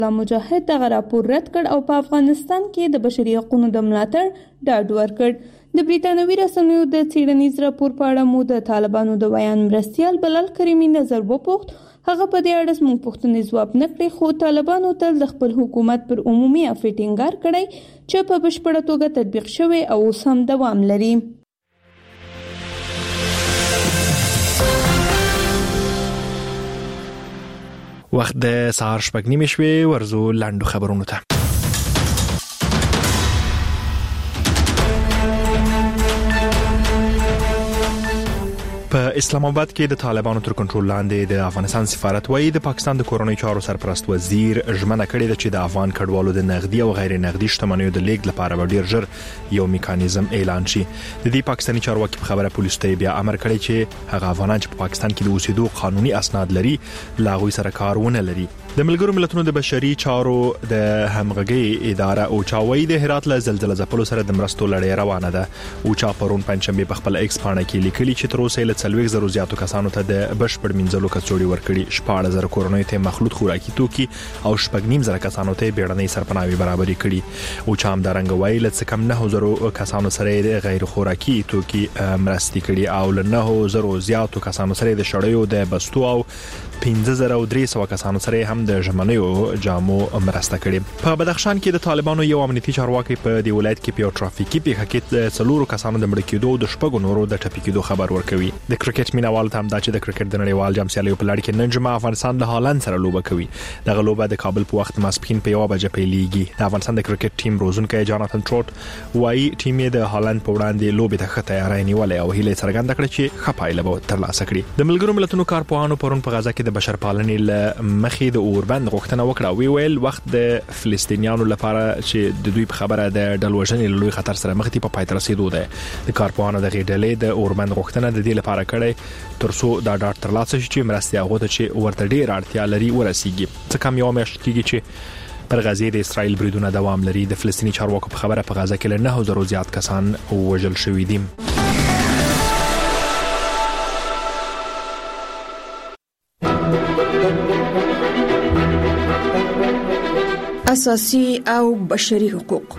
مجاهد دغه راپور رد کړ او په افغانستان کې د بشري حقوقو د ملاتړ ډاډ ورکړ. د بریټانوي رسنیو د څېړنیز راپور په اړه مو د طالبانو د بیان مرستیال بلال کریمي نظر وپوښت. هغه په دې اړه موږ پوښتنې ځواب نه کړې، خو طالبانو تل د خپل حکومت پر عمومي افې ټینګار کړی چې په بشپړه توګه تطبیق شوی او اوس هم دوام لري. وخت د سهار 6:30 شوي، ورزو لاندو خبرونو ته. په اسلام آباد کې د طالبانو تر کنټرول لاندې د افغانستان سفارت وايي د پاکستان د کورونی چارو سرپرست وزیر ژمنه کړې ده چې د افغان کډوالو د نغدي او غیر نغدي شتمنیو د لیږد لپاره ډیر ژر یو میکانیزم اعلان شي. د دې پاکستاني چارواکي په خبره پولیسو ته بیا امر کړی چې هغه افغانان چې په پاکستان کې د اوسېدو قانوني اسناد لري لا غوي سره کارونه لري. د ملګرو ملتونو د بشري چارو د همغږي اداره او چاوي د هرات له زلزلې ځپلو سره د مرستو لړۍ روانه ده. او چا پرون پنځمبه په خپل ایکس پاڼه کې لیکلي چې تر اوسه له 40,000 زیاتو کسانو ته د بشپړ منځلو کڅوړي ورکړي، 14,000 کورونی ته مخلوط خوراکي توکي او 9,500 کسانو ته بیړنۍ سرپناهي برابري کړي. او چا هم درنګ وایي له کم 9,000 کسانو سره د غیر خوراکي توکي مرستي کړي او له 9,000 زیاتو کسانو سره د شړیو د بستو او 15,300 کسانو سره هم د ژمنیو جامو مرسته کړي. په بدخشان کې د طالبانو یو امنیتي چارواکي په دی ولایت کې په ټرافیکي پیښه کې 4 کسانو د مړ کېدو او د 6 نورو د ټپي کېدو خبر ورکوي. د کرکټ مینوال ته هم دا چې د کرکټ د نړیوال جام سیالیو په لړ کې نن جمعه افغانستان د هالند سره لوبه کوي. دغه لوبه د کابل په وخت ماسپښین په 1 بجې پیلېږي. د افغانستان د کرکټ ټیم روزونکی جاناتن ټروټ وايي ټیم یې د هالند په وړاندې لوبې ته ښه تیاری نیولې او هیله څرګنده کړې چې ښه پایله به ترلاسه کړي. د ملګرو ملتونو کارپوهانو پرون په غزا کې د بشرپالنې مخې د اوربند غوښتنه وکړه. ویل وخت د فلسطینیانو لپاره چې د دوی په خبره د ډلوژنې لوی خطر سره مخ دي په پای ته رسیدو ده. د کارپوهانو د غېډلې د اوربند غوښتنه د دې لپاره کړي ترڅو دا ډاټ ترلاسه شي چې مرستي هغه ته چې ورته ډیر اړتیا لري ورسیږي. څه کم یو میاشت کېږي چې پر غزې د اسرائیل بریدونه دوام لري. د فلسطینی چارواکو په خبره په غزه کې له 9,000 زیات کسان وژل شوي دي. اساسي او بشري حقوق.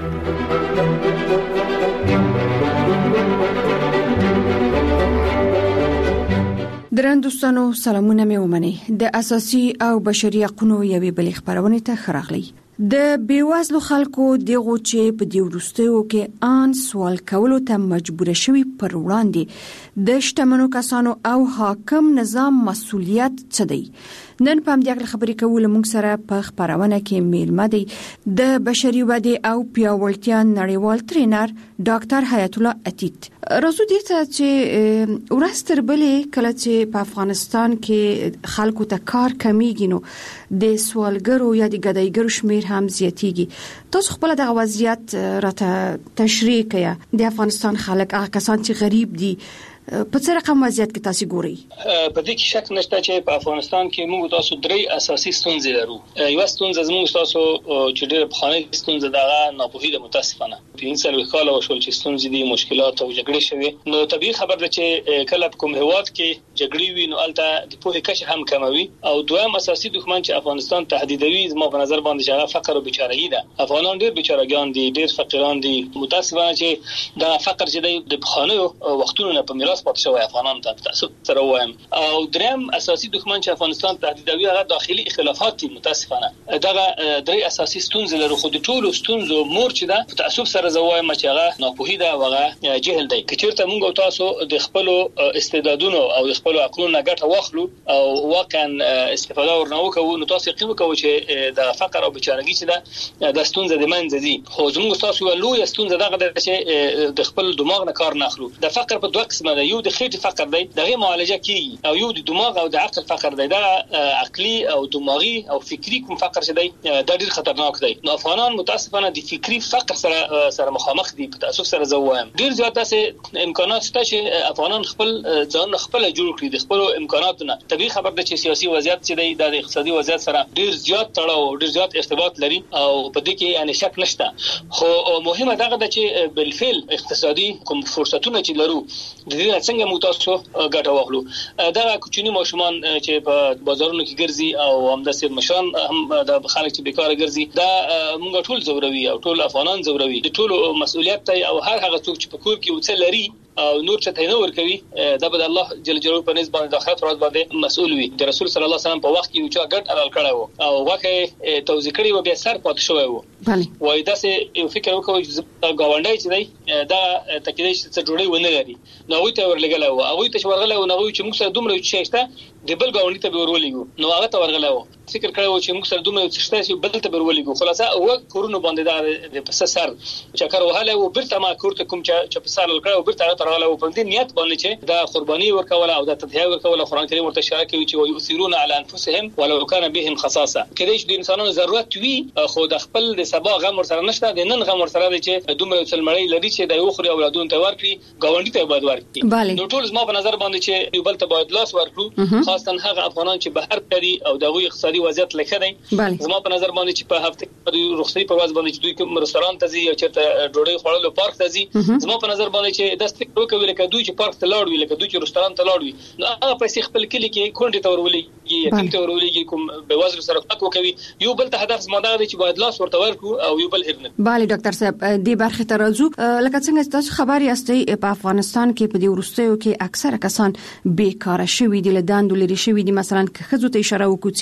درندوستانو سلامونه مې ومني. د اساسي او بشري حقوقو یوې بلې خبرونه ته خراغلی. د بیوازلو خلکو دغه چې په دې ورستیو کې ان سوال کولو ته مجبور شوي پر وړاندې د شتمنو کسانو او حاکم نظام مسؤلیت څه دی؟ نن په همدې خبرې کول موږ سره په خبرونه کې میلمه دی د بشري ودې او پیاوړتیا نړیوال ټرینر ډاکټر حیات الله عتیق. راځو دې ته چې ورستر بلې کله چې په افغانستان کې خلکو ته کار کمیږي نو د سوالګرو یا د ګدایګرو شمیر هم زیاتیږي. تاسو خپل د وضعیت راته تشریح کړئ. د افغانستان خلک هغه کسان چې غریب دي په څه رقم وضعیت کې تاسو ګورئ؟ په دې کې شک نشته چې په افغانستان کې موږ تاسو درې اساسي ستونزې لرو. یو ستونزه زموږ تاسو چې ډېر په خانه ستونزه دغه ناپوهي د متاسفانه په انسان وکاله وشول چې ستونزې دي مشکلات او جګړې شوي. نو طبيعي خبر ده چې کله په کوم هواد کې جګړې وي نو البته د پوهې کچه هم کموي. او دویم اساسي دښمن چې افغانستان تهدیدوي زما په نظر باندې چې فقر او بیچارهګي ده. افغانان ډېر بیچارهګان دي، ډېر فقیران دي. متاسفانه چې دا فقر چې د خانه وختونو نه په پاتې شوی افغانان ته تاسو سره وایم. او دریم اساسي دښمن چې افغانستان تهدیدوي هغه داخلي اختلافات دي. متاسفانه دغه درې اساسي ستونزې لري. خو د ټولو ستونزو مور چې ده په تعصب سره زوایم چې هغه ناپوهي ده او هغه جهل دی. کچېرته موږ او تاسو د خپل استعدادونو او د خپل عقلونو ګټه واخلو او واقعا استفاده ورنوکو نو تاسو یقین وکړئ چې د فقر او بیچارهګي چې ده د ستونزې د منځ دي. خو زموږ تاسو لوی ستونزه دغه ده چې د خپل دماغ نه کار نه اخلو. د فقر په دوه قسمه ده. یو د خېټې فقر دی، دغه معالجه کیږي، او یو د دماغ او د عقل فقر دی. دا عقلي او دماغي او فکری کوم فقر چې دی دا ډیر خطرناک دی. نو افغانان متاسفانه د فکری فقر سره مخامخ دي. په تاسو سره زوایم ډیر زیات داسې امکانات شته چې افغانان خپل ځان خپل جوړ کړي د خپل امکاناتونو. طبيعي خبر ده چې سیاسي وضعیت چې دی د اقتصادي وضعیت سره ډیر زیات تړاو ډیر زیات ارتباط لري او په دې کې یعنی شک نشته. خو مهمه دغه ده چې بالفعل اقتصادي کوم فرصتونه چې لرو د دې دینه څنګه مو تاسو ګټه واخلو. دا کوچنی ماشومان چې په بازارونو کې ګرځي او همداسې مشران هم د خلک چې بیکاره ګرځي دا موږ ټول زوروي او ټول افغانان زوروي. د ټولو مسؤلیت دی او هر هغه څوک چې په کور کې وڅ لري او نور چته نه ور کوي دا به الله جل جلاله په نسبت د آخرت ورځ باندې مسؤل وي. د رسول صلی الله علیه وسلم په وخت کې یو چا ګډ حلال کړی وو او واکه توزیع کړی و بیا سر پات شوی وو. بله وای دا سه یو فکر وکوي چې گاونډي چې دی دا تکیدې چې جوړي ونه لري نو وي ته ورلګل وو هغه ته ورغله او نو چې موږ سره دومره چې شته د بل گاونډي ته ورولېګو نو هغه ته ورغله وو فکر کړو چې موږ سره دومره چې شته چې بل ته ورولېګو خلاصه او کورونو باندې دا د پس سر چکر وهاله او برته ما کورته کوم چې په سر لکړو او برته ترغله او په دې نیت باندې چې دا قرباني ورکوله او دا تضحیه ورکوله. قرآن کریم ورته اشاره کوي چې ويؤثرون على انفسهم ولو كان بهم خصاصه کله چې د انسانانو ضرورت وي خو د خپل د سبا غم ور سره نشته د نن غم ور سره دی چې دومره څلمړی لري چې د یو خوري اولادونو ته ورکړي گاونډي ته باید ورکړي. نو ټول زما په نظر باندې چې یو بل ته باید لاس ورکړو خاصه هغه افغانان چې بهر کړي او دغه اقتصادي وضعیت لکه دی. زما په نظر باندې چې په هفته کې رخصتي په ورځ باندې چې دوی کوم رستوران ته ځي او چیرته ډوډۍ خوړلو پارک ته ځي زما په نظر باندې چې د ستګ وکوي لکه دوی چې پارک ته لاړ وي لکه دوی چې رستوران ته لاړ وي نو هغه پیسې خپل کلی کې کونډه ته ورولېږي یتیم ته ورولېږي کوم به وزر سره فق وکوي. یو بل ته هدف زما دا دی چې باید لاس ورته ورکو او یو بل هرنه. bale ډاکټر صاحب دې برخه ته راځو لکه څنګه تاسو خبري یاستئ په افغانستان کې په دې ورستیو کې اکثره کسان بیکاره شوي دي له دندو لري شوي دي. مثلا که خزو ته اشاره وکړو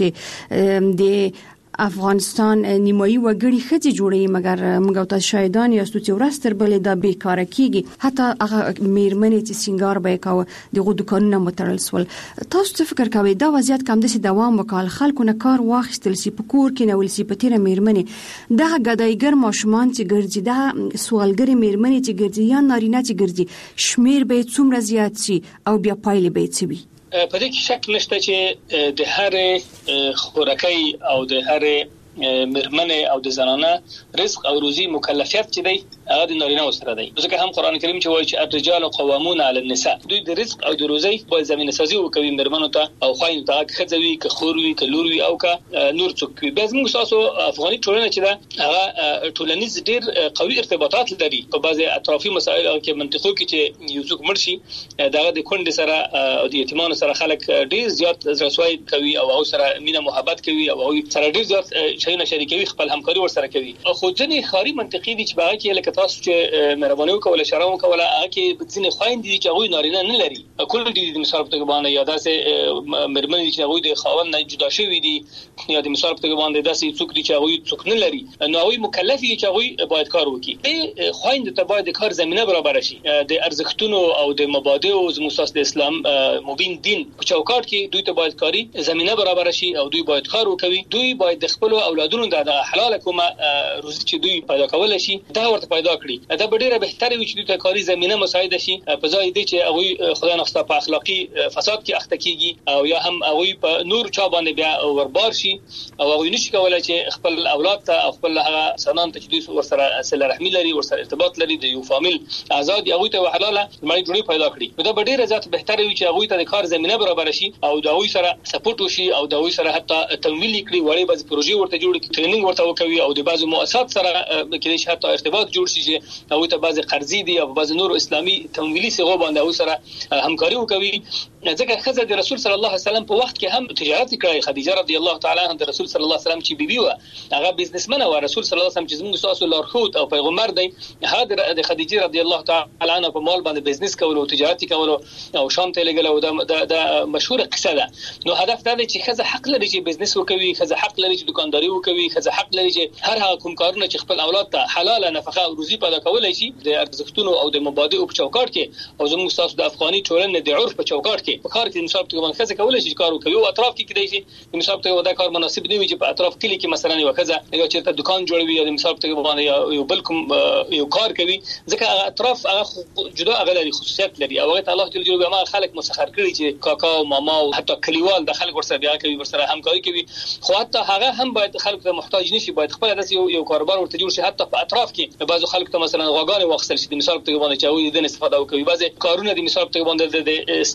چې د افغانستان نیمایي وګړي خځې جوړي مګر موږ تاسو شاهدان یاستو چې ورستر بلې دا بیکاره کیږي حتی هغه میرمنې چې سنگار به کاوه دغه دکانونه متړل سول. تاسو څه فکر کوئ دا وضعیت کوم دسي دوام وکړ خلکو نه کار واخیستل سی په کور کې نه ول سی په تیر میرمنې دا غدایګر ماشومان چې ګرځي دا سوالګری میرمنې چې ګرځي یا نارینه چې ګرځي شمیر به څومره زیات شي او بیا پایله به څه وي؟ په دې کې شک نشته چې د هر خوراکي او د هر مرمنه او د زنانه رزق او روزي مکلفیت چې دی هغه د نارینه سره دی. ځکه هم قران کریم چې وایي چې الرجال قوامون علی النساء دوی د رزق او د روزي په زمينه سازي وکوي مرمنو ته او خوایي ته خځوي که خوروي که لوروي او که نور څوک وي. بعض موږ تاسو افغاني ټولنه چې دا هغه ټولنیز ډیر قوي ارتباطات لري په بعضي اطرافي مسایل کې منطقو کې چې یو څوک مرشي دغه د کونډې سره او د یتیمانو سره خلک ډیر زیات رسوي کوي او سره مینه محبت کوي او سره ډیر زیات شایونه شریکوي خپل همکاري ور سره کوي. خو ځنې خاري منطقي دي چې باغ کې لکه تاسو چې مهرباني وکوله شرم وکوله هغه کې ځنې خويند دي چې هغه نارینه نه لري کول دي د مثال په توګه باندې یا داسې مرمن دي چې هغه د خاوند نه جدا شوی دي یا د مثال په توګه باندې داسې څوک دي چې هغه څوک نه لري نو هغه مکلف دي چې هغه باید کار وکړي. خويند ته باید کار زمينه برابر شي د ارزښتونو او د مبادئ او زموږ د اسلام مبین دین په چوکاټ کې دوی ته باید کاری زمينه برابر شي او دوی باید کار وکوي. دوی باید د خپل اولادونو د حلال کومه روزي چې دوی پیدا کول شي دا ورته پیدا کړي. دا ډیره بهتره وي چې دوی ته کاری زمينه مساعده شي په ځای دی چې هغه خدای نخسته په اخلاقی فساد کې اخته کیږي او یا هم هغه په نور چا باندې بیا وربار شي او هغه نشي کولای چې خپل اولاد ته او خپل هغه سنان ته چې دوی ورسره صله رحمی لري ورسره ارتباط لري د یو فامیل آزاد هغه ته حلاله مړی جوړي پیدا کړي. دا ډیره ذات بهتره وي چې هغه ته د کار زمينه برابر شي او د هغه سره سپورټ وشي او د هغه سره حتی تمویل کړي وړي بعض پروژې ورته جوړ کړي ټریننګ ورته وکوي او د بعضو مؤسسات سره کې حتی ارتباط جوړ شي چې هغه ته بعض قرضې دي او بعض نور اسلامي تمویلي صيغو باندې هغه سره همکاري وکوي. ځکه خزه د رسول صلی الله علیه وسلم په وخت کې هم تجارت کړی. خدیجه رضی الله تعالی عنها د رسول صلی الله علیه وسلم چې بیبي و هغه بزنسمن و. رسول صلی الله علیه وسلم چې زموږ تاسو لارښود او پیغمبر دی هغه د خدیجه رضی الله تعالی عنها په مال باندې بزنس کول او تجارت کول او شام ته لګل او د مشهور قصه ده. نو هدف دا دی چې خزه حق لري چې بزنس وکوي خزه حق لري چې دکانداري وکوي خزه حق لري چې هر هغه کوم کارونه چې خپل اولاد ته حلاله نفقه او روزي پیدا کولای شي د ارزښتونو او د مبادئ په چوکاټ کې او زموږ تاسو د افغاني ټولنې د عرف په چوکاټ کې په کار کې مثال په توګه خزه کولای شي کار وکوي او اطراف کې کېدای شي مثال په توګه دا کار مناسب نه وي چې په اطراف کې کې مثلا یو خزه یا چې دکان جوړوي یا مثال په توګه باندې یو بل کوم یو کار کوي ځکه اطراف هغه جدا غلري خصوصیت لري او هغه الله جل جلاله ما خلق مسخر کړي چې کاکا او ماما او حتی کلیوال د خلک ورسره بیا کوي ورسره همکاري کوي. خو حتی هغه هم باید خلک ته محتاج نشي باید خپل داسې یو کاروبار ورته جوړ شي. حتی په اطراف کې بعضو خلک ته مثلا غواګانې واخصل شي د مثال په توګه باندې چې هغه د استفاده وکوي. بعضي کارونه د مثال په توګه باندې د ستنې کوم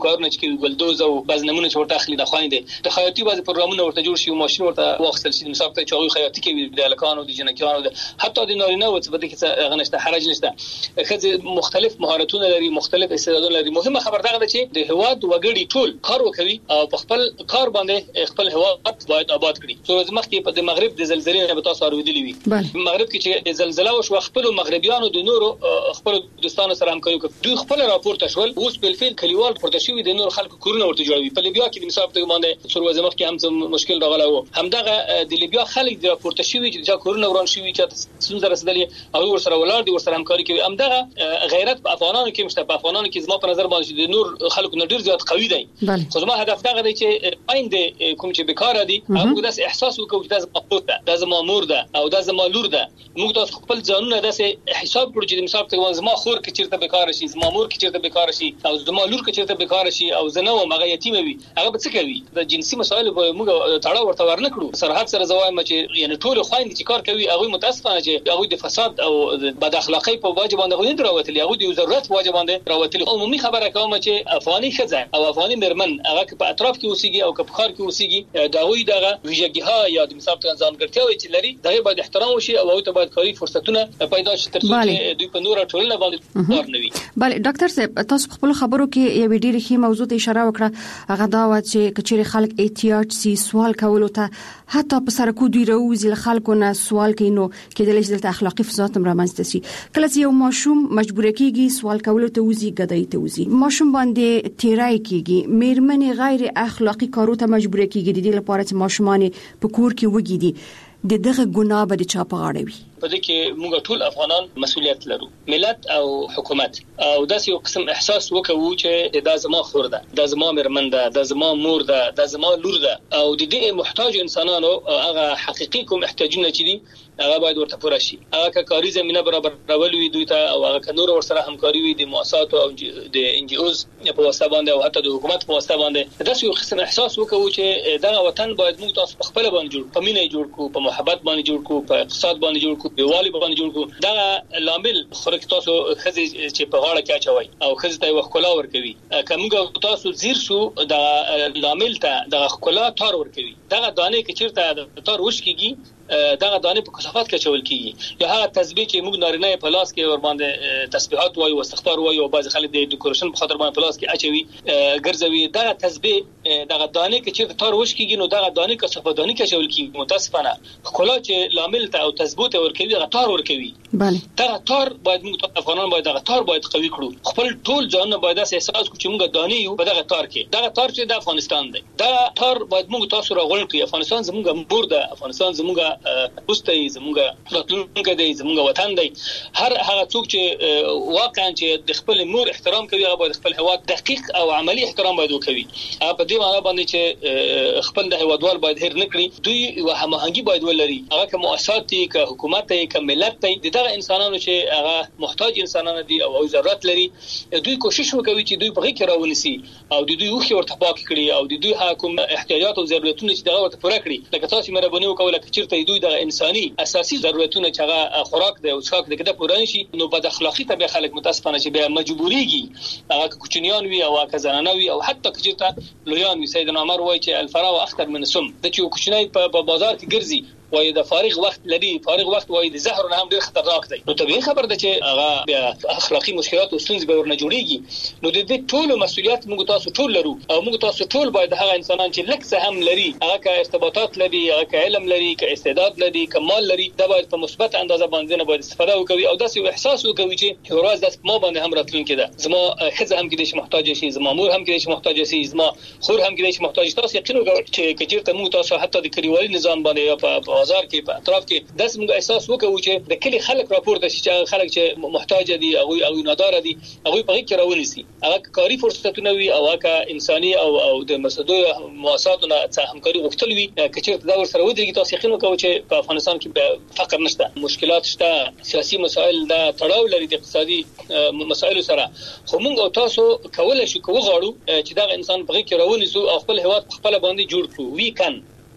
کارونه چې ګلدوز او بعض نمونه چې ورته اخلي د خويندې د خیاطي بعض پروګرامونه ورته جوړ شي او ماشين ورته واخصل شي مثلا ته چې خیاطي کوي د لکانو د جنکانو حتی د نارینه او څه بده کې غنښت حرج نشته خځه مختلف مهارتونه لري مختلف استعدادونه لري مهمه خبر دغه ده چې د هواد وګړي ټول کار وکوي او په خپل کار باندې خپل هواد باید آباد کړي څو مخکې په د مغرب د زلزلې نه به تاسو اوریدلی وي مغرب کې چې زلزلہ وشو خپل مغربيانو د نورو خپل دوستانو سره همکاري کوي دوی خپل راپورټ شول اوس په فعل کلیوال پورته شوی د نور خلکو کورونه ورته جوړوي په لیبیا کې د مثال په باندې څو ورځې مخکې هم مشکل راغلی وو همدغه د لیبیا خلک د راپورټ شوی چې کورونه وران شوی چې څنګه رسیدلی او ور سره ولر دي ور سره همکاري کوي همدغه غیرت په افغانانو کې مشته په افغانانو کې زما په نظر باندې د نور خلکو نه ډیر زیات قوي دي خو زما هدف دغه دی چې آینده کوم چې بیکاره دي هغه داس احساس وکړي چې دا مقصود ده دا زما مور ده او دا زما لور ده موږ تاسو خپل ځانونه داسې حساب کړو چې مثال ته زما خور کې چیرته بیکاره شي زما مور کې چیرته بیکاره شي او زما لور کې چیرته بیکاره شي او زنه او مغه یتیم وي هغه به څه کوي د جنسي مسایل موږ تاړه ورته ورنه کړو سرحد سره زوایم چې یعنی ټول خويند چې کار کوي هغه متاسفانه چې هغه د فساد او بد اخلاقی په واجب باندې غوښتل راوتلی هغه د ضرورت واجب باندې راوتلی عمومي خبره کوم چې افغاني خځه او افغاني مرمن هغه په اطراف کې اوسېږي او په ښار کې اوسېږي دا وی دغه ویژګیها یا د مثال ځانګړتیاوې چې لري دا باید احترام وشي او ته باید کاری فرصتونه پیدا شي ترڅو چې دوی په نور ټولنه باندې کار نه وي بله ډاکټر صاحب تاسو خپل خبرو کې یو ډېر ښه موضوع ته اشاره وکړه هغه دا و چې کچېر خلک احتیاط سي سوال کولو ته حتی په سرکو دوی راوځي خلکو نه سوال کوي نو کېدل چې د اخلاقی فساد هم رامنځته شي کله چې یو ماشوم مجبور کیږي سوال کولو ته وځي ګدای ته وځي ماشوم باندې تیرای کیږي میرمنې غیر اخلاقی کارو ته مجبور کیږي د دې لپاره چې ماشومان په کور کې وګیدي دغه ګناه به د چا په غاړه وي په دې کې موږ ټول افغانان مسؤلیت لرو ملت او حکومت او داسې یو قسم احساس وکړو چې دا زما خور ده دا زما مرمن ده دا زما مور ده دا زما لور ده او د دې محتاج انسانانو هغه حقيقي کوم احتیاجونه چې دي هغه باید ورته پوره شي هغه کاری زمينه برابر راولوي دوی ته او هغه نور ور سره همکاري وي د مؤسسات او د ان جی اوز په واسطه باندې او حتی د حکومت په واسطه باندې داسې یو قسم احساس وکړو چې دا وطن باید موږ تاسو خپل باندې جوړ په مینه جوړ کو په محبت باندې جوړ کو په اقتصاد باندې جوړ کو په والی باندې جوړ کو دا لامل خورک تاسو خزي چې په غاړه کې اچوي او خزي ته وښکلا ورکوي کومه تاسو زیر شو دا لامل ته د وښکلا تار ورکوي دا دانه کې چیرته تار وشکيږي دغه دانه په کثافات کې چول کیږي یا هغه تسبیح چې موږ نارینه په لاس کې ور باندې تسبیحات وایو او استغفار وایو او بعض خلک د ډیکوریشن په خاطر باندې په لاس کې اچوي ګرځوي دغه تسبیح دغه دانه کې چې تار وش کیږي نو دغه دانه کثافات دانه کې چول کیږي متاسفانه خلا چې لامل ته او تثبوت ورکوي دغه تار ورکوي بله دغه تار باید موږ افغانان باید دغه تار باید قوي کړو خپل ټول ځان باید احساس کړو چې موږ دانه یو په دغه تار کې دغه تار چې د افغانستان دی دا تار باید موږ تاسو راغون کړی افغانستان زموږ مور ده افغانستان زموږ پوسټ زموږ راتلونکي دی زموږ وطن دی هر هغه څوک چې واقعا چې د خپل مور احترام کوي هغه باید خپل هوا دقیق او عملی احترام باید وکوي په دې معنی باندې چې خپل د هوادوال باید هیر نکړي دوی وهمهنګي باید ولري هغه کوم مؤسسات دي که حکومت دي که ملت دي دغه انسانانو چې هغه محتاج انسانان دي او ضرورت لري دوی کوشش وکوي چې دوی په غي کې راونسي او دوی وخت ورته پاک کړي او دوی کوم احتیاجات او ضرورتونه چې دغه ورته پوره کړي لکه تاسو مهرباني وکوله چې چیرته دوی د انساني اساسي ضرورتونه چې هغه خوراک دی او څښاک دی کده پوره نشي نو بد اخلاقی ته به خلک متاسفانه چې به مجبوريږي هغه کوچنیان وي او هغه زنانه وي او حتی چې لویان وي سیدنا عمر وایي چې الفراغ اخطر من السم د چې کوچنی په بازار کې ګرځي وای د فارغ وخت لري فارغ وخت وای د زهر نه هم ډیر خطرناک دی نو طبيعي خبر ده چې هغه اخلاقی مشکلات او ستونزې به ورنه جوړيږي نو د دې ټولو مسؤلیت موږ تاسو ټول لرو او موږ تاسو ټول باید هغه انسانان چې لکه هم لري هغه کا ارتباطات لري هغه کا علم لري کا استعداد لري کا مال لري دا باید په مثبت اندازه باندې نه باید استفاده وکړي او داسې احساس وکړي چې ورځ داس ما باندې هم راتلونکي ده زما خزه هم کې د محتاج شي زما مور هم کې د محتاج شي زما خور هم کې د محتاج تاسو یقین وکړئ چې کچیرته موږ تاسو حتی د کلیوالي نظام باندې په بازار کې په کې داس موږ احساس وکړو چې د کلی خلک راپورته شي چې خلک چې محتاج دي او نادار دي هغه په کې راونیسي هغه کاری فرصتونه وي او هغه انساني او د مسدو مؤسساتونو څخه همکاري غوښتل وي کچېرته دا ور سره ودرېږي تاسو یقین وکړو چې په افغانستان کې فقر نشته مشکلات شته سیاسي مسایل دا تړاو لري د اقتصادي مسایلو سره خو موږ تاسو کولای شو کوو غواړو چې دا انسان په کې راونیسو او خپل هیواد خپل باندې جوړ کړو وی کان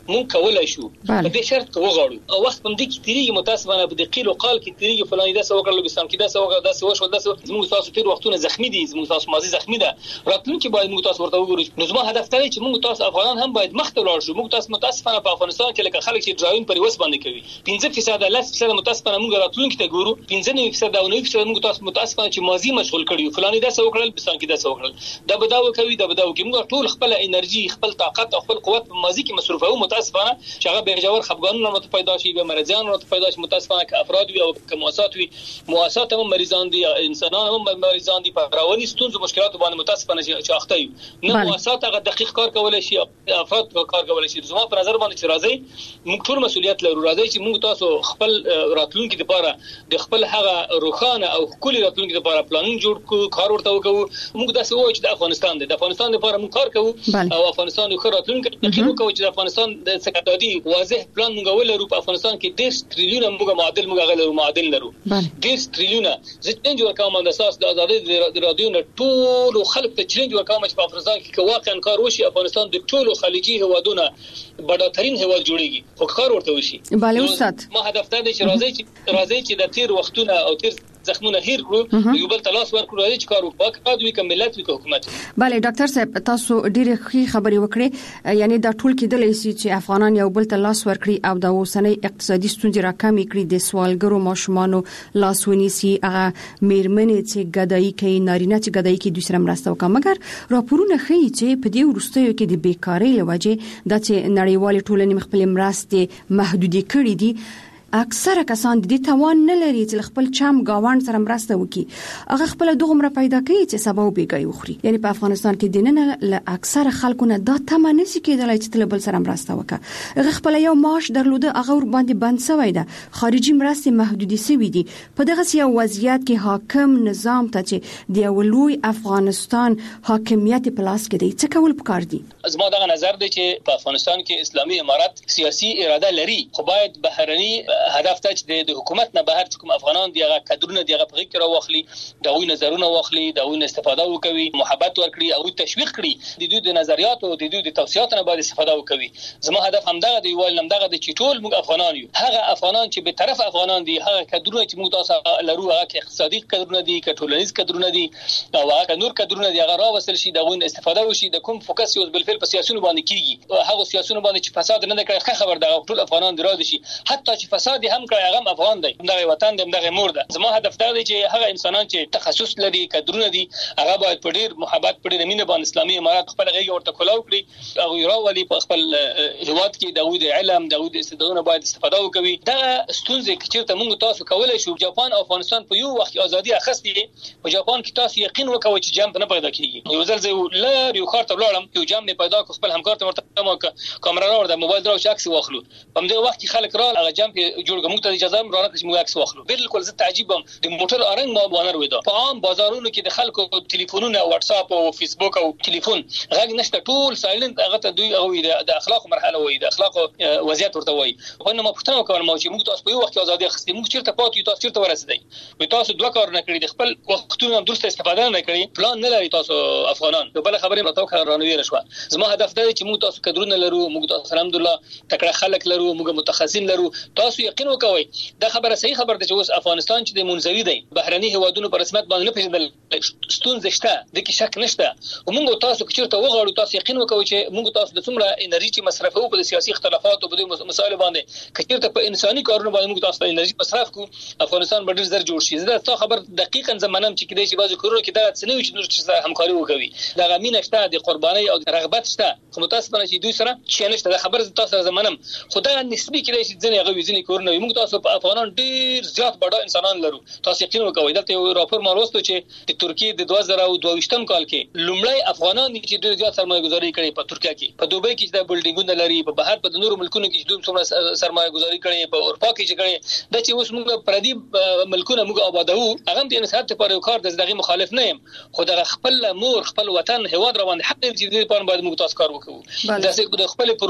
مونږ کولای شو په دې شرط کې وغواړو او وخت هم دې کې تیریږي متاسفانه په دې قیل او قال کې تیریږي فلان دا څه وکړل بسام کې دا څه وکړل دا څه وشو دا څه زموږ تاسو تیر وختونه زخمی دي زموږ تاسو ماضي زخمی ده راتلونکي باید موږ تاسو ورته وګورو. نو زما هدف دی چې موږ تاسو افغانان هم باید مخ ته ولاړ شو. موږ تاسو متاسفانه په افغانستان کې لکه خلک چې ډراون پر وس باندې کوي 15% 10% متاسفانه موږ راتلونکي ته ګورو 15% او 9% موږ تاسو متاسفانه چې ماضي مشغول کړیو فلان دا څه وکړل بسام کې دا څه وکړل دا بداو کوي دا بداو کوي موږ ټول خپل انرژي خپل طاقت او خپل قوت په ماضي کې مصرفو متاسفانه چې هغه به جوړ خفګانونه مت پیدا شي به مرزان مت پیدا شي متاسفانه ک افراد وي او ک مؤسسات وي مؤسسات هم مریضان دي انسانان هم مریضان دي په رواني ستونزو مشکلات باندې متاسفانه چې اخته یو نه مؤسسات هغه دقیق کار کولای شي افراد کار کولای شي. زما په نظر باندې چې راځي موږ ټول مسؤلیت لرو راځي چې موږ تاسو خپل راتلونکي لپاره د خپل هغه روخانه او کلی راتلونکي لپاره پلان جوړ کو کار ورته وکړو. موږ داسې وایو چې د افغانستان لپاره موږ کار کوو او افغانستان یو ښه راتلونکي تقریبا کوي چې د افغانستان د استقلالي واضح پلان موږ ولرو. په افغانستان کې 10 تریلیونه موږ معادل لرو 10 تریلیونه زه چینج ورکوم د اساس د ازادۍ د رادیو نه ټول خلک ته چینج ورکوم چې په افغانستان کې واقعا کار وشي افغانستان د ټولو خلیجي هوادونو بډاترین هواد جوړیږي خو کار ورته وشي. bale استاد ما هدف ته دی چې راځي چې د تیر وختونه او تیر زخمونه هیر کړو یو بل تلاش ورکړو راځي چې کار وکړو کاوه وی کملت وی حکومت. bale ډاکټر صاحب تاسو ډیره ښه خبري وکړې یعنی دا ټول کېدلای شي چې افغانان یو بل تلاش ورکړي او د اوسنۍ اقتصادي ستونزې راکمې کړي د سوالګرو ماشومانو لاسونی سي هغه میرمنې چې ګدایي کوي نارینه چې ګدایي کوي دوی سره مرسته وکړي. مګر راپورونه ښیي چې په دې وروستیو کې د بیکاری لوجه د نړیوال ټولنې خپل مرستې محدودې کړې دي. اکثره کسان د دې توان نه لري چې خپل چم گاوند سره مرسته وکړي هغه خپل دغه پیدا کوي چې سبا وبېږي وخوري. یعنی په افغانستان کې دننه له اکثره خلکو نه دا تمه نشي کېدلای چې تل بل سره مرسته وکړي. هغه خپل یو معاش درلوده هغه ور باندې بند شوی ده خارجي مرستې محدودې شوې دي. په دغه یو وضعیت کې حاکم نظام ته چې د ولوی افغانستان حاکمیت په لاس کې دی څه کول پکار دي؟ زما دغه نظر دی چې په افغانستان کې اسلامي امارات سیاسي اراده لري خو باید بهرني هدف ته چې د حکومت نه بهر کوم افغانان دی هغه کډرونه دی هغه په کې راوخلي دغه نظرونه واخلي دغه استفاده وکوي محبت ورکړي او تشویق کړي د دوی د نظریات او د دوی د توصيات نه باید استفاده وکوي. زما هدف همدغه دی وایي همدغه د چې ټول موږ افغانان یو هغه افغانان چې به طرف افغانان دي هغه کډرونه چې موږ تاسو لرو هغه کې اقتصادي کډرونه دي کټولنیز کډرونه دي او هغه نور کډرونه دي هغه راوصل شي دغه استفاده وشي د کوم فوکس یو بل فعل په سیاسيونو باندې کیږي هغه سیاسيونو باندې چې فساد نه کوي خبر دغه ټول افغانان دراد شي حتی چې فساد هم کوي هغه افغان دی دغه وطن دی دغه مور ده. زما هدف دا دی چې هغه انسانان چې تخصص لري کډرونه دي هغه باید په ډیر محبت په ډیر مینه باندې اسلامي امارات خپل غیږ ورته کولاو کړی او یراولي په خپل هواد کې د علم د استعدادونو باید استفاده وکوي. دا ستونزې چې موږ تاسو کولای شو جاپان او افغانستان په یو وخت ازادي اخستې په جاپان کې تاسو یقین وکوي چې جام نه پیدا کیږي. یو ځل زه لار یو خاطر لاړم یو جام نه پیدا کو خپل همکار ته ورته ما کیمرا راوړم موبایل درو چې عکس واخلو په دې وخت کې خلک را هغه جام کې جوړ موږ ته اجازه مرانه چې موږ عکس واخلو. بالکل زه تعجبم د موټر ارنګ ما بانر وېدا په عام بازارونو کې د خلکو ټلیفونونه واتس اپ او فیسبوک او ټلیفون غږ نشته ټول سایلنت هغه ته دوی او د اخلاق مرحله وې د اخلاق وضعیت ورته وې خو نو ما پښتنه وکړم چې موږ تاسو په یو وخت ازادي اخستې موږ چیرته پاتې تاسو چیرته ورسېدای تاسو دوه کار نه کړی د خپل وختونو درسته استفاده نه کړی پلان نه لري تاسو افغانان بل خبرې متو کارانوي رشوه. زما هدف دی چې موږ تاسو کډرونه لرو موږ تاسو الحمدلله تکړه خلک لرو موږ متخصصین لرو تاسو یقین وکوي دا خبره صحیح خبر ده چې اوس افغانستان چې د منځوي دی بهرني هوادونو په رسمیت باندې نه پیژندل ستونزې شته د کې شک نشته او موږ تاسو چیرته وغواړو تاسو یقین وکوي چې موږ تاسو د څومره انرژي چې مصرفو په سیاسي اختلافات او په مسایلو باندې کچیرته په انساني کارونو باندې موږ تاسو انرژي مصرف کو افغانستان به ډیر زر جوړ شي. زه تاسو خبر دقیقاً زمانم چې کېدای شي بعضی کورونه کې دا څنوي چې نور چې همکاري وکوي دا غمینه شته د قرباني او رغبت شته خو متاسفانه چې دوی سره چې نشته دا خبر تاسو زمانم خدای نسبی کېدای شي ځنه غوي ځنه کورونه موږ تاسو په افغانان ډیر زیات بډا انسانان لرو تاسو یقین وکوي دلته یو راپور ما وروسته چې د ترکیه د 2022م کال کې لومړی افغانان چې ډیر زیات سرمایه گذاري کړې په ترکیه کې په دوبۍ کې د بلډینګونو لري په بهر په نورو ملکونو کې چې دوی څومره سرمایه گذاري کړې په اروپا کې چې کړې د چې اوس موږ پردي ملکونه موږ آبادو هغه د انسانیت لپاره یو کار دغه مخالف نه يم خو دغه خپل مور خپل وطن هواد روان حق دې په باندې موږ تاسو کار وکړو د خپل پروژې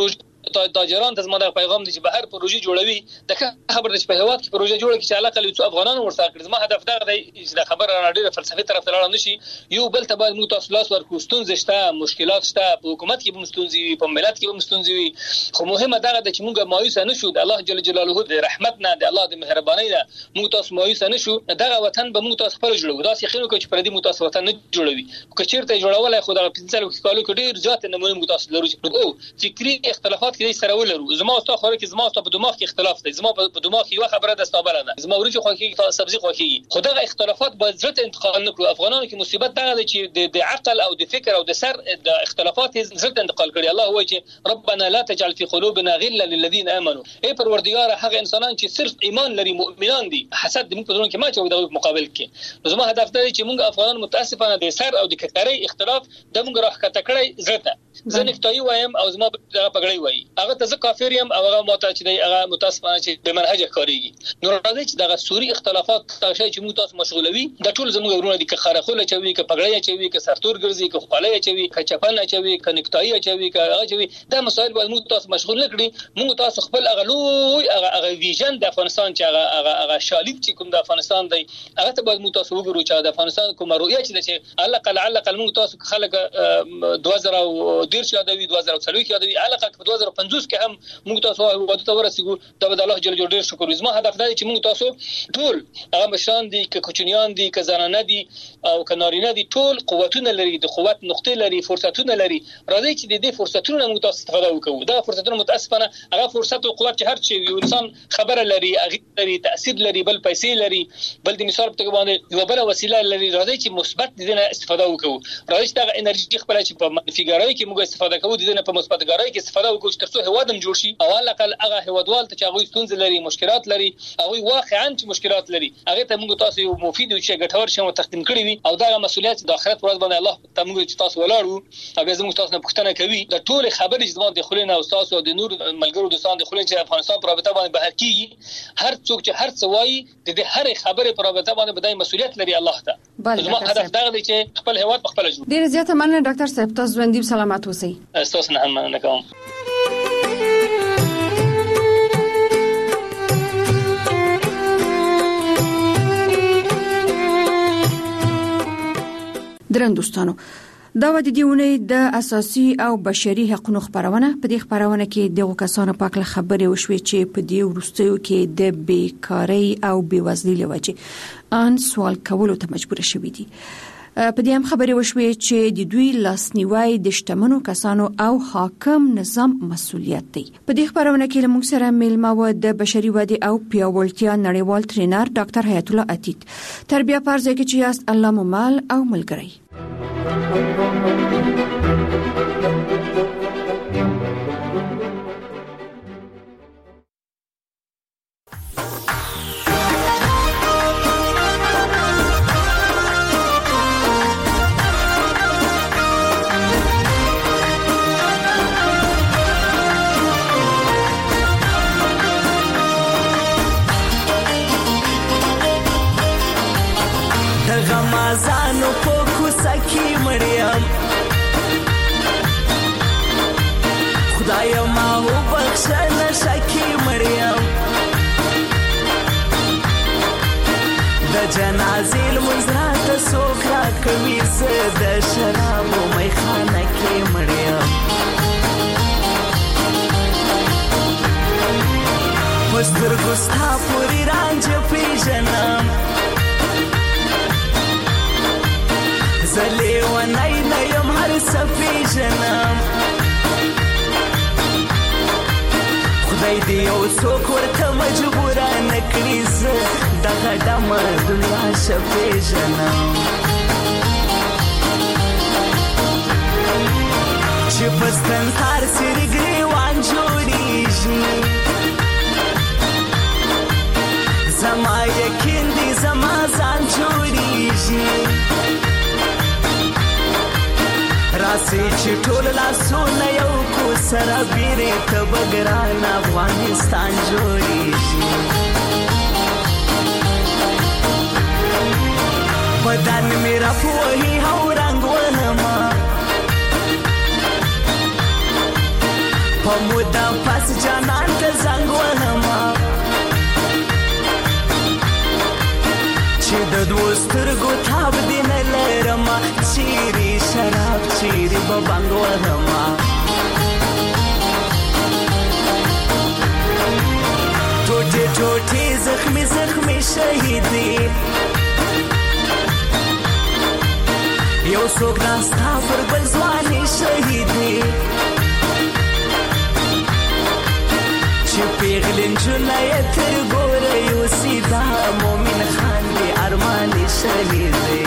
تاجران ته زما د پیغام دی چې بهر پروژه جوړوي د خبر د په هواد کې پروژه جوړه کې چې علاقه لري افغانانو ورسره کړي. زما هدف دا دی چې د خبره ډیره فلسفي طرف ته لاړ نشي. یو بل ته باید موږ تاسو لاس ورکو. ستونزې شته، مشکلات شته، په حکومت کې به ستونزې وي، په ملت کې به ستونزې وي، خو مهمه دا ده چې موږ مایوس نه شو. د الله جل جلاله د رحمت نه، د الله د مهرباني نه موږ تاسو مایوس نه شو. دغه وطن به موږ تاسو خپل جوړو. دا څه خینو چې پردي موږ تاسو وطن نه جوړوي. که چیرته جوړولای خو دا 15 کالو کې ډیر ځات نه موږ تاسو لرو. او فکری اختلافات کې سره ولرو. زما او تاسو خو کې زما او تاسو په دماغ کې اختلاف دی. زما په دماغ کې یو خبره ده ستابل نه. زما ورته خو کې سبزي خو کې خدای اختلافات باید ځت انتقال نکړو. افغانانو کې مصیبت دا ده چې د عقل او د فکر او د سر د اختلافات ځت انتقال کړي. الله وایي چې ربنا لا تجعل في قلوبنا غلا للذين امنوا. ای پروردگار هغه انسانان چې صرف ایمان لري، مؤمنان دي، حسد موږ په دونه کې ما چې د مقابل کې. زما هدف دا دی چې موږ افغانان متاسفانه د سر او د کتري اختلاف د موږ راخته کړی زړه. زه نکتای وایم او زما پګړی وای هغه ته زه کافر یم او هغه ماته چې دی هغه متاسفانه چې به منهج کاریږي. نو راځي چې دغه سوري اختلافات تاسو چې موږ تاسو مشغولوي د ټول زموږ ورونه دي، که خارخوله چوي، که پګړی چوي، که سرتور ګرځي، که خپلای چوي، که چپن چوي، که نکتای چوي، که هغه چوي. دا مسائل باید موږ تاسو مشغول نکړي. موږ تاسو خپل اغلوی هغه ویژن د افغانستان چې هغه شالید چې کوم د افغانستان دی هغه ته باید موږ تاسو وګورو چې د افغانستان کوم رؤیه چې علقه موږ تاسو خلک 2013 یادوي، 2040 یادوي، علقه 2050 کې هم موږ تاسو وعده ته ورسېږو. دا به الله جل جلاله شکر. زما هدف دا دی چې موږ تاسو ټول هغه مشران دي، که کوچنیان دي، که زنانه دي او که نارینه دي، ټول قوتونه لري، د قوت نقطې لري، فرصتونه لري. راځي چې د دې فرصتونو موږ تاسو استفاده وکړو. دا فرصتونه متاسفانه هغه فرصت او قوت چې هر چی یو انسان خبره لري، هغه لري، تاثیر لري، بل پیسې لري، بل د مثال په توګه باندې یو بل وسیله لري. راځي چې مثبت دې نه استفاده وکړو. راځي چې دا انرژي خپل چې په منفي ګرایي کې موږ استفاده کوو، دې نه په مثبت ګرایي کې استفاده وکړو چې ترڅو هوادم جوړ شي. او علاقه هغه هوادوال ته چې هغه ستونزې لري، مشکلات لري، هغه واقعا چې مشکلات لري، هغه ته موږ تاسو یو مفید او چې ګټور شوم تقدیم کړی وي. او دا مسؤلیت د آخرت ورځ باندې الله ته موږ چې تاسو ولاړو او به زموږ تاسو نه پوښتنه کوي د ټول خبرې چې د خلینو او تاسو د نور ملګرو دوستان د خلینو چې افغانستان پر رابطه باندې بهر کیږي، هر څوک چې هر څه وایي د هر خبرې پر رابطه باندې بدای مسؤلیت لري الله ته. زما هدف دا دی چې خپل هیواد خپل جوړ. ډیر زیاته مننه ډاکټر صاحب، تاسو ژوندۍ سلامات اوسئ. تاسو نه هم مننه کوم. درن دوستانو، دا و د دیونه د اساسي او بشري حقوقو خبرونه. په دې خبرونه کې دغه کسانو په اړه خبرې وشوي چې په دې ورستیو کې د بیکاری او بیوزلۍ لوجه ان سوال کولو ته مجبور شوي دي. په دې هم خبرې وشوي چې د دوی لاسنیوي د شتمنو کسانو او حاکم نظام مسؤلیت دی. په دې خبرونه کې موږ سره میلمه و د بشري ودې او پیاوړتیا نړیوال ټرینر ډاکټر حیات الله عتیق. تربیه پرځای کې چې یاست الله مو مال او ملګری. غمازانو په کوڅه کې مړیم، خدای ما وبخښه نشه کې مړیم، د جنازې لمونځ راته څوک راکوي، زه د شرابو میخانه کې مړیم، په سترګو ستا پورې رانجه پیژنم، زلی و نای نیم هر سفی جنم، خدای دیو سوک ورته مجبوره نکړي، زه دغه ډمه دنیا شفی جنم، چې پستن هر سری ګریوان جوړیږي، زما یقین دی زما ځان جوړیږي، راسي چې ټول لاسونه یو کو سره بیرې ته بګران افغانستان جوړیږي، بدن مې راپوهي او رنګ ونما، په په مودا پس جانان ته زنګ وهما چې د دوسترګو تاب دین لرما چیرې شراب چیرې بنګ وهما ټوټه ټوټه زخمي زخمي شهیدې یو څوک ناستا پر بل ځواني شهیدې چې پیغلین جنای تر ګوره یو سیدا مومن خان دی ارماني شهیدې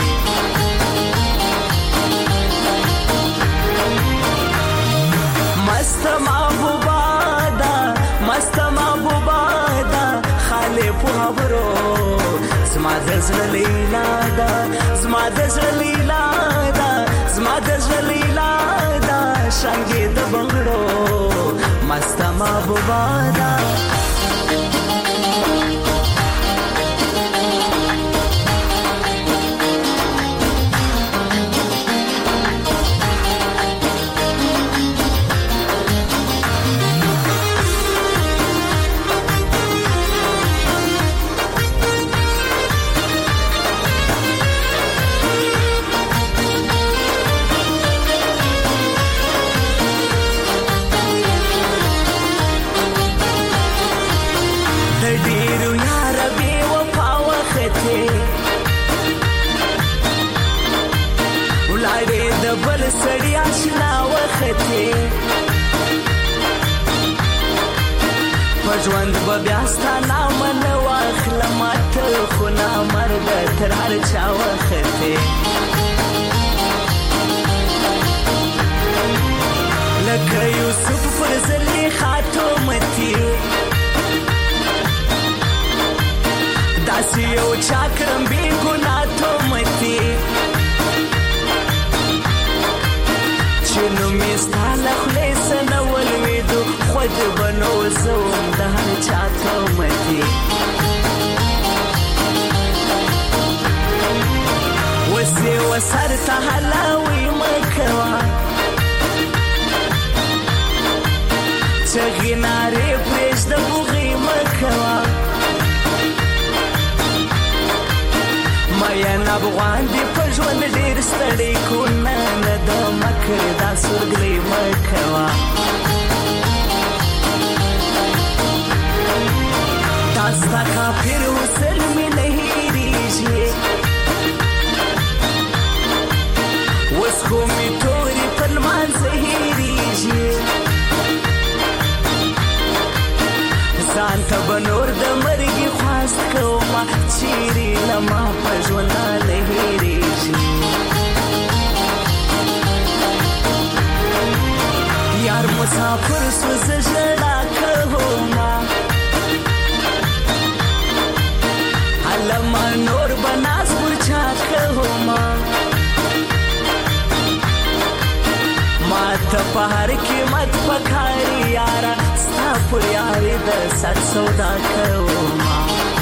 مست محبوبا دا مست محبوبا دا خاله په خبرو زما د زړه لیلا دا زما د زړه لیلا دا زما د زړه لیلا دا څنګه د بنگړو مست محبوبا دا سړی آشنا وخته پژوند به بیا ستانه من واخلم ته خو نه مرګ تر هر چا وخته لکه یوسف پر زلیخا تومتی داسې یو چاکرم بی ګناه تومتی چنو میستاله خلیسن ولویدو خود بنو زوم ده هر چاته متی وسی وسر ته حلاوی مکوا چغی ناری پریش ده بوغی مکوا مایا نبغوان دی پژوند ډیر ستړی کو نه د مکر دا سرګلی مکوا داستا کافر وسل می نه هیریږي وسخو می توري پرمان زهیریږي ځان ته بنور د مرګي خواست کوما چیرې لما پژوند نه هیریږي یار مسافر سوز ژړا کوما علما نور بناس ورچا کوما ما ته په هر قیمت پکاري یارا ستا پر یاري د سر سودا کوما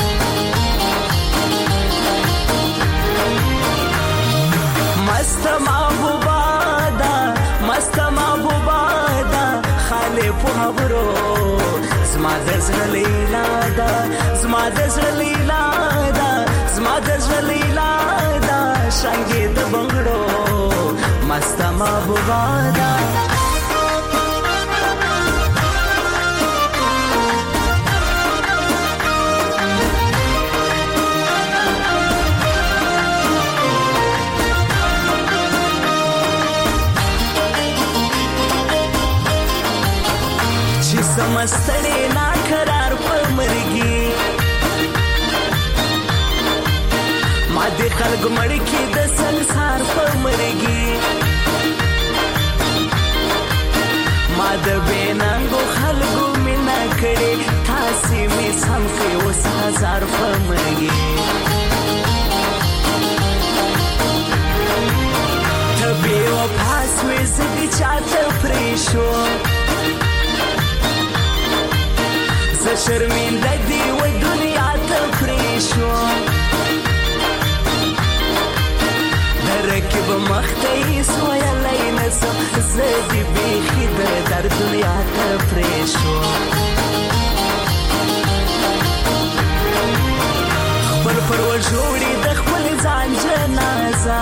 مست محبوبا دا مست محبوبا دا خاله په خبرو زما د زړه لیلا دا زما د زړه لیلا دا زما د زړه لیلا دا څنګه د بنگړو مست محبوبا دا समस्तड़े ना करार पर मरगी मादे खलग मड़की द संसार पर मरगी माद बेनांगो खलगो मिना करे थासी में सम के उस हजार पर मरगी तबे वो पास में जिंदगी चाहते प्रेशो شرمنده دی و دنیا ته پریشو درکب مخته سویا لینسم زدی بیخی در یار دنیا ته پرې شو خپل پرور جوړي د خپل ځان جنازه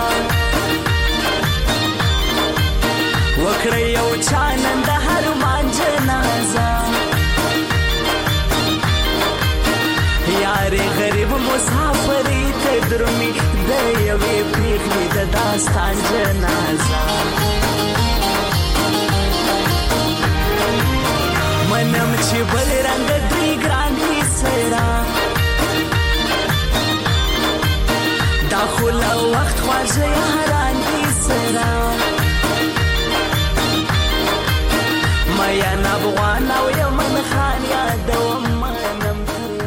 وکړی یو چانن د هر مان جنازه یار غریب مسافری ته درومي د یوې پیغلې د داستان جنازه منم چې بل رنگ دوی ګران دي سره دا خو له وخت خواږه یاران دي سره